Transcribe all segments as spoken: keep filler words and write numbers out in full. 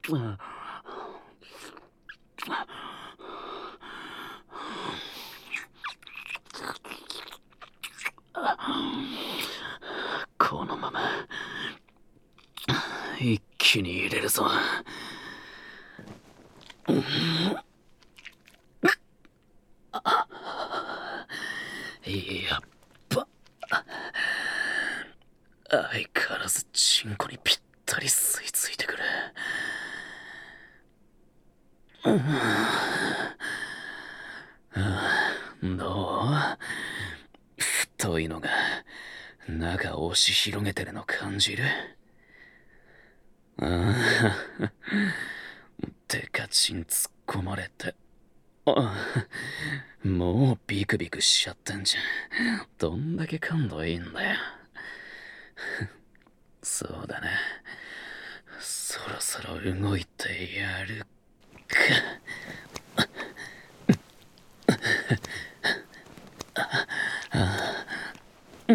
このまま一気に入れるぞ。やっぱ相変わらずチンコにぴったり吸い付いてくる。どう？太いのが中押し広げてるの感じる？ああ、デカチン突っ込まれて、あ、もうビクビクしちゃってんじゃん。どんだけ感度いいんだよ。そうだね、そろそろ動いてやるか。うん、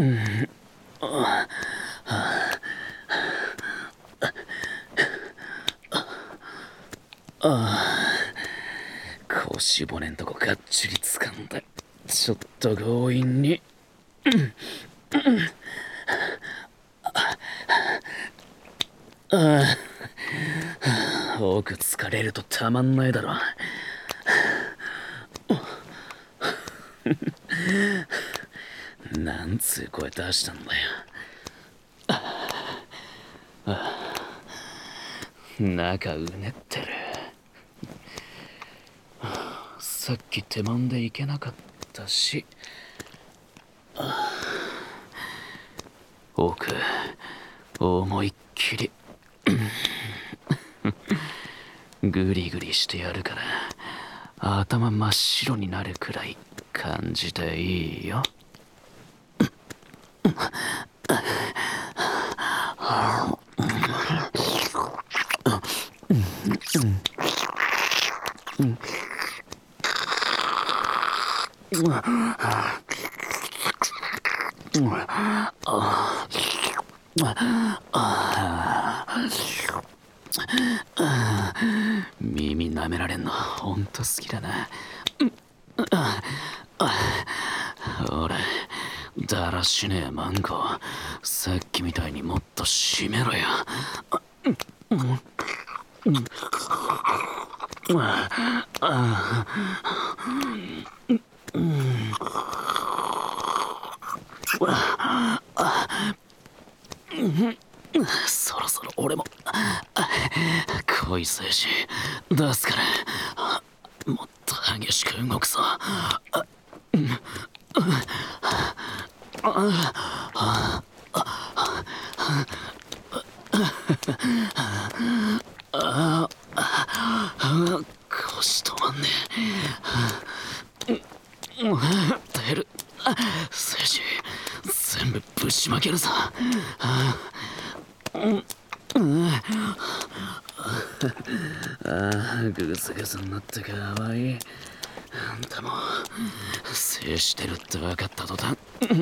ああ、腰骨んとこがっちり掴んで、ちょっと強引に。ああ、奥疲れるとたまんないだろ。なんつう声出したんだよ。中うねってる。さっき手間でいけなかったし。奥思いっきりグリグリしてやるから、頭真っ白になるくらい感じていいよ。耳舐められんのほんと好きだな。俺だらしねえマンコ、さっきみたいにもっと締めろよ。そろそろ俺も恋精子出すから、もっと激しく動くぞ。腰止まんねえ。出る精子全部ぶちまけるぞ。ああ、グズグズになってかわいい。あんたも制してるって分かった途端、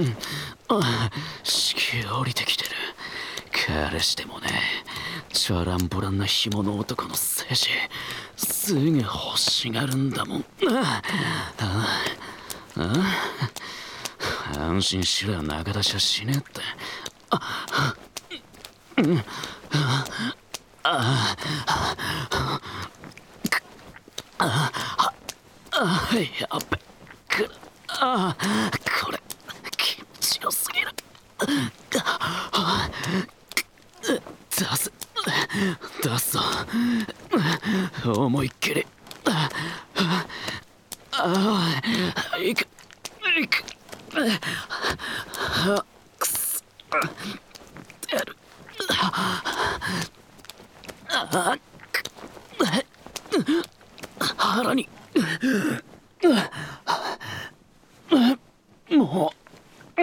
子宮降りてきてる。彼氏でもね、チャランポランな紐の男の精子すぐ欲しがるんだもん。あああ、安心しろよ、中出しはしねえって。あうんああああ、やっべくああ、これ気持ちよすぎる。出す出すぞ、思いっきり。ああ、いくいく。あくそ出る。あ腹にもう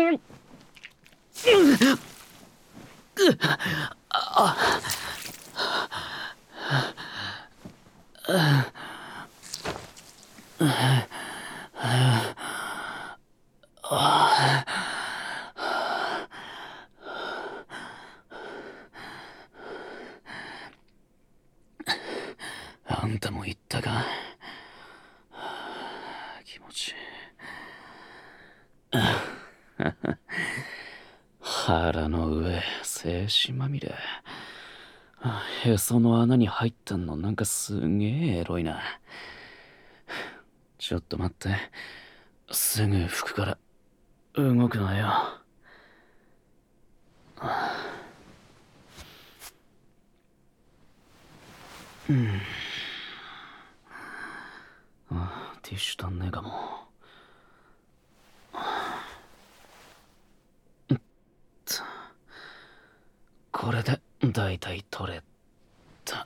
腹の上、精子まみれ。へその穴に入ったのなんかすげえエロいな。ちょっと待って。すぐ拭くから動くなよ。うん。あ、ティッシュ足んねえかも。これでだいたい取れた。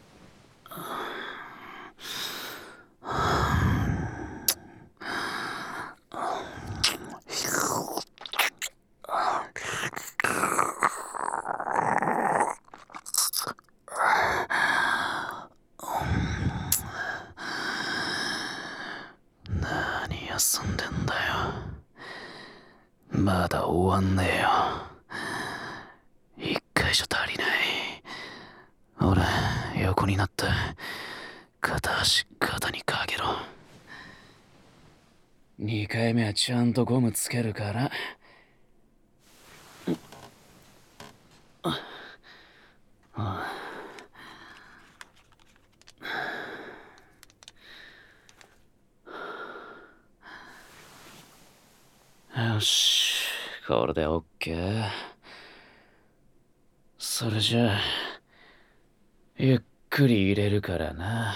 何休んでんだよ。まだ終わんねえよ。一回じゃ足りない。俺、横になって片足肩にかけろ。二回目はちゃんとゴムつけるから。ああ。よし、これでオッケー。それじゃあ、ゆっくり入れるからな。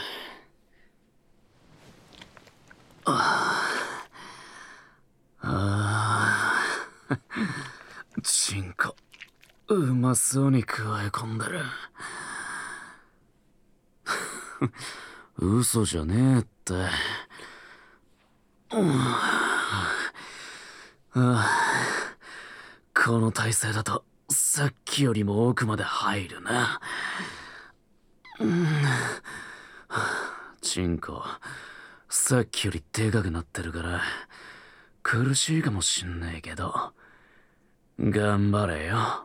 ああ。チンコ、うまそうに加え込んでる。嘘じゃねえって。うん、ああ、この体勢だとさっきよりも奥まで入るな。うん、チンコ、さっきよりでかくなってるから苦しいかもしんねえけど頑張れよ。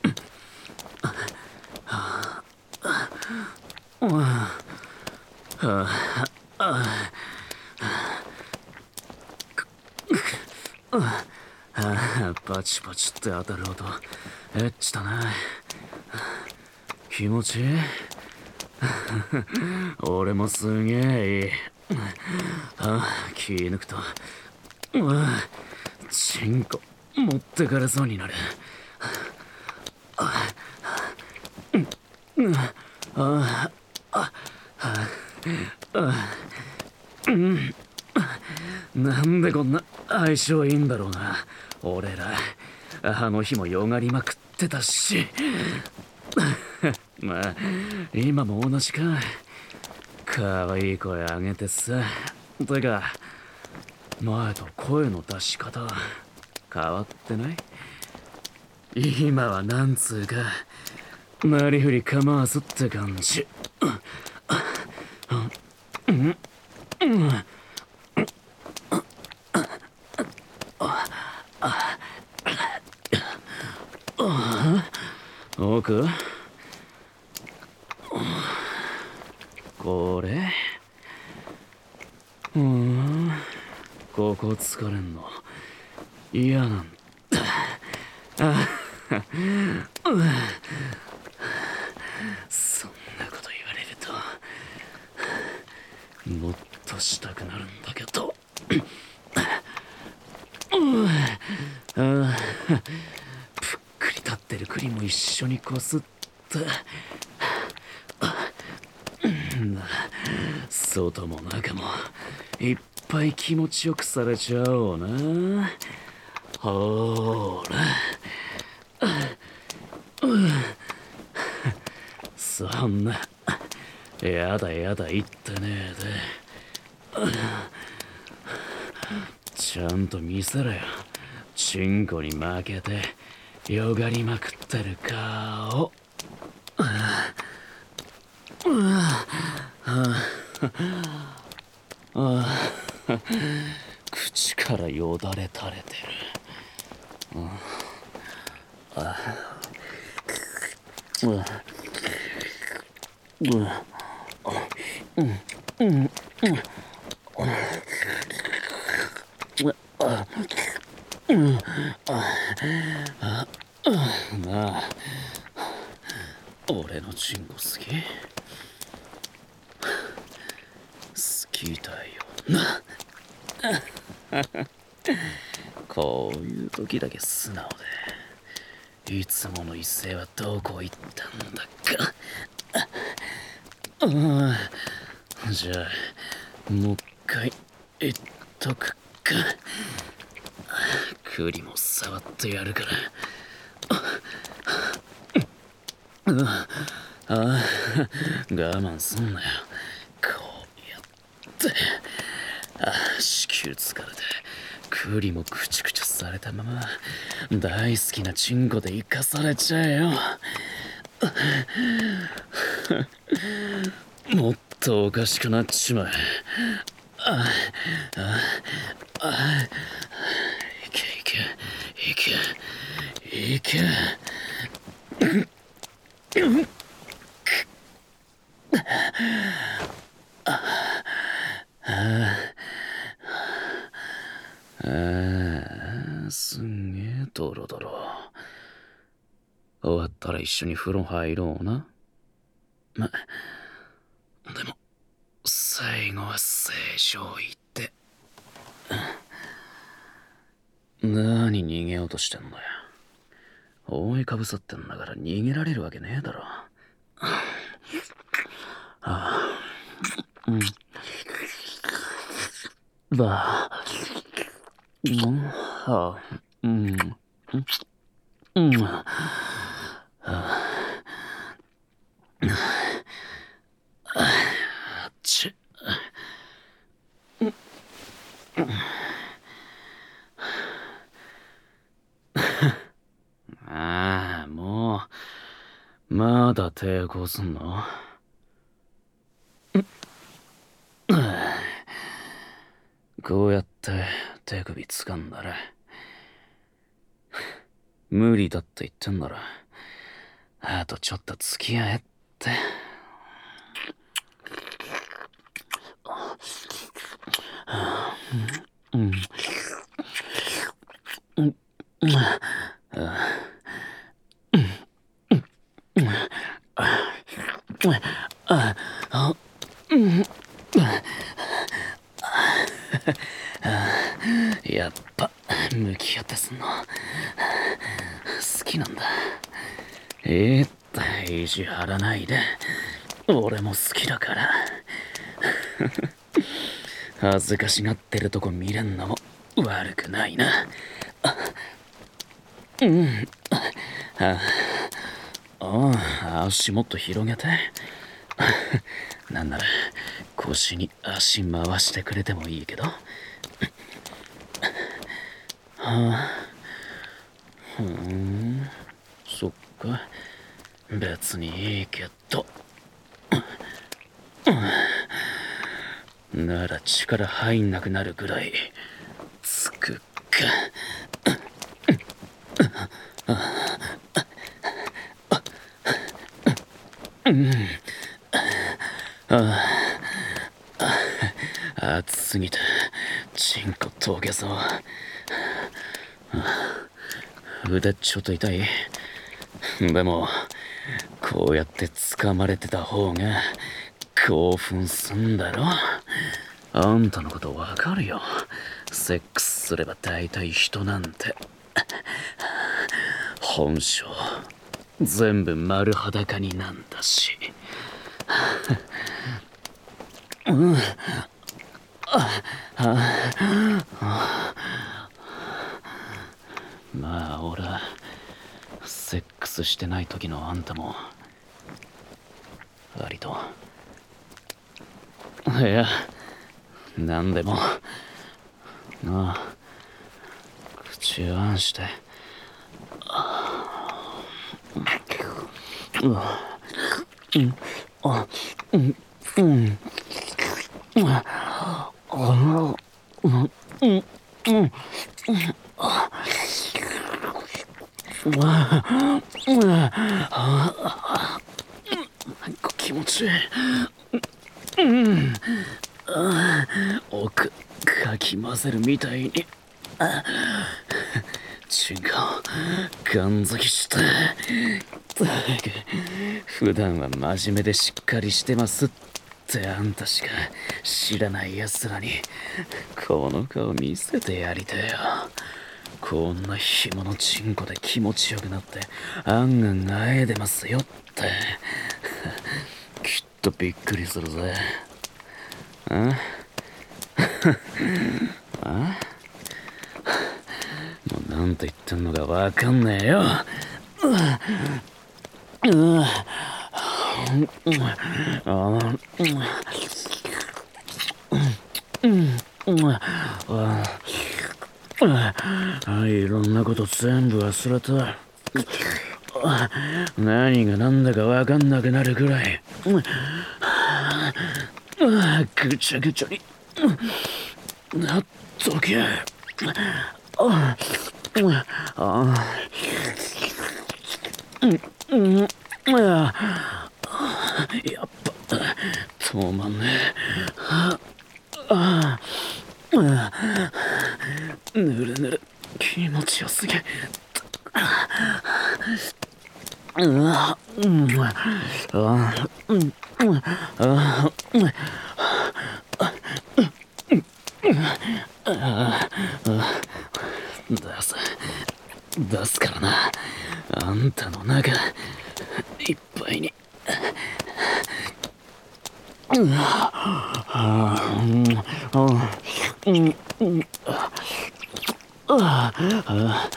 パチパチって当たる音エッチだな。気持ちいい。俺もすげえいい。あ、気抜くとチンコ持ってかれそうになる。ああああ、うん、なんでこんな相性いいんだろうな俺ら。あの日もよがりまくってたし。まあ今も同じか。可愛い声上げてさ。てか前と声の出し方変わってない？今はなんつうかなりふり構わずって感じ。奥これうん、ここ疲れんの嫌なんだ。あそんなこと言われるともっとしたくなるんだけど。ああ、ぷっくり立ってる栗も一緒にこすって外も中もいっぱい気持ちよくされちゃおうな。ほーらそんなやだやだ言ってねえでちゃんと見せろよ。チンコに負けてよがりまくってる顔。口からよだれ垂れてる。 なあ、俺のチンコ好き？好きだよな。こういう時だけ素直で、いつもの異性はどこ行ったんだか。ああ、じゃあもう一回言っとくか。栗も触ってやるから。ああ、我慢すんなよ。こうやって。ああ、子宮疲れて栗もくちゅくちゅされたまま大好きなチンコで生かされちゃえよ。もっとおかしくなっちまえ。ああ、ああ、いけいけいけいけ。ああ、すんげえドロドロ。終わったら一緒に風呂入ろうな。ま、でも最後は正常位って。何逃げようとしてんだよ。覆いかぶさってんだから逃げられるわけねえだろ。ああ、うん。だ。うん。はあ。うん。うん。はあ。あっち。ああ、もうまだ抵抗すんの？こうやって手首掴んだら無理だって言ってんならあとちょっと付き合えって。うん。うん。やっぱ向き合ってすんの好きなんだ。ええって意地張らないで。俺も好きだから。恥ずかしがってるとこ見れんのも悪くないな。うん。ああ、足もっと広げて。なんなら腰に足回してくれてもいいけど。はあ、ふん、そっか。別にいいけど。なら力入んなくなるぐらいつくか。うん。ああ、熱すぎてチンコ溶けそう。腕ちょっと痛い。でもこうやって掴まれてた方が興奮すんだろ。あんたのことわかるよ。セックスすれば大体人なんて本性全部丸裸になんだし。うん。ああ、まあ俺はセックスしてない時のあんたも割と、いやなんでもなあ、口をあんして。うわ、うん、あ、うん、うん、あ、あ、うん、うん、うん、あ、うわ、うわ、あ、なんか気持ちいい。うん、あ、奥かき混ぜるみたいに。あ、 チンコガン付きしてったく普段は真面目でしっかりしてますってあんたしか知らない奴らにこの顔見せてやりてえよ。こんな紐のチンコで気持ちよくなってあんあんあえでますよってきっとびっくりするぜ。ああもうなんて言ってんのかわかんねえよ。うんいろんなこと全部忘れた。何が何だかわかんなくなるぐらいぐちゃぐちゃになっとけ。ああうんやっぱ止まんねえ。ああぬるぬる気持ちよすぎ。うわうんあうんあ出す出すからな。あんたの中いっぱいに。うんあうんうんうんああ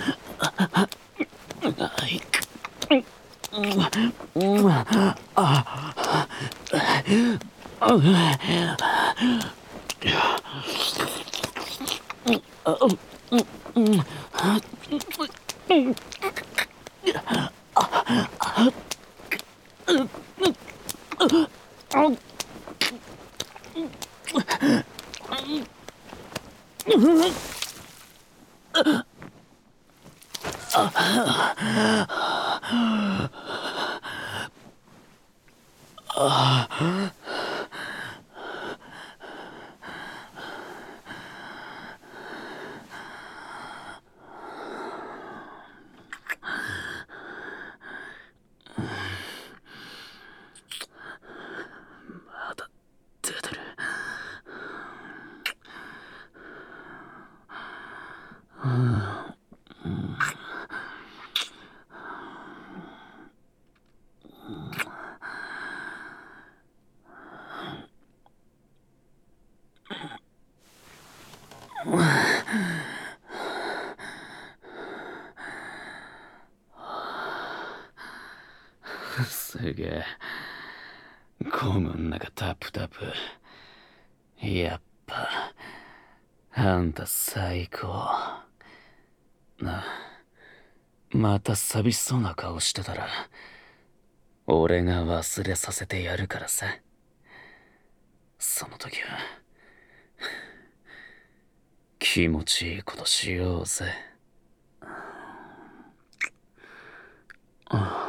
まだ出てる。すげえゴムん中タプタプ。やっぱあんた最高な。また寂しそうな顔してたら俺が忘れさせてやるからさ。その時は気持ちいいことしようぜ。